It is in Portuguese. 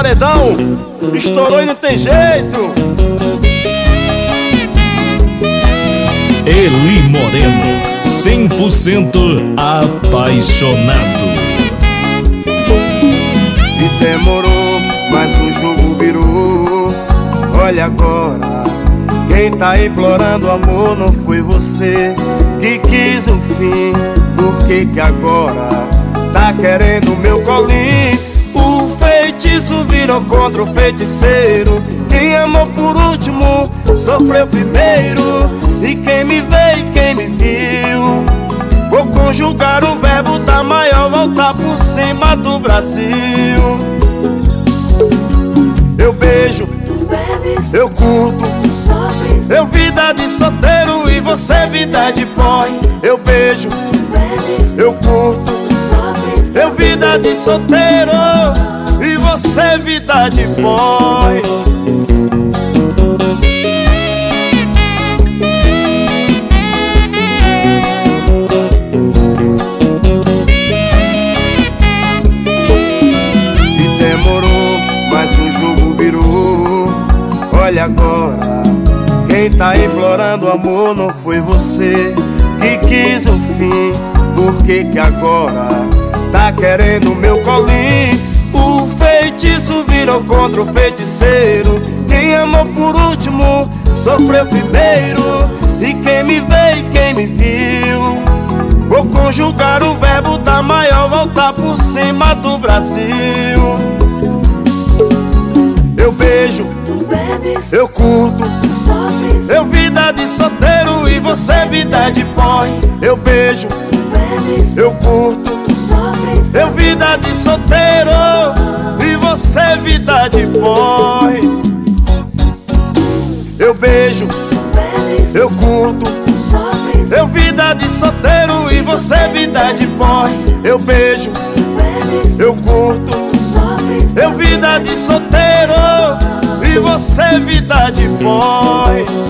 paredão, estourou e não tem jeito. Eli Moreno, 100% apaixonado. E demorou, mas o jogo virou. Olha agora, quem tá implorando amor não foi você que quis o fim. Por que que agora tá querendo meu colinho? O feitiço virou contra o feiticeiro. Quem amou por último sofreu primeiro. E quem me vê e quem me viu, vou conjugar o verbo da maior volta por cima do Brasil. Eu beijo, eu curto, eu vida de solteiro e você vida de boy. Eu beijo, eu curto, eu vida de solteiro e você vida de boy. E demorou, mas o jogo virou. Olha agora, quem tá implorando amor não foi você que quis o fim. Por que que agora tá querendo meu colinho? O feitiço virou contra o feiticeiro. Quem amou por último sofreu primeiro. E quem me vê e quem me viu, vou conjugar o verbo da maior volta por cima do Brasil. Eu beijo, eu curto, eu vida de solteiro e você vida de boy. Eu beijo, eu curto, eu vida de solteiro e você vida de boy. Eu beijo, eu curto, eu vida de solteiro e você vida de boy. Eu beijo, eu curto, eu vida de solteiro e você vida de boy.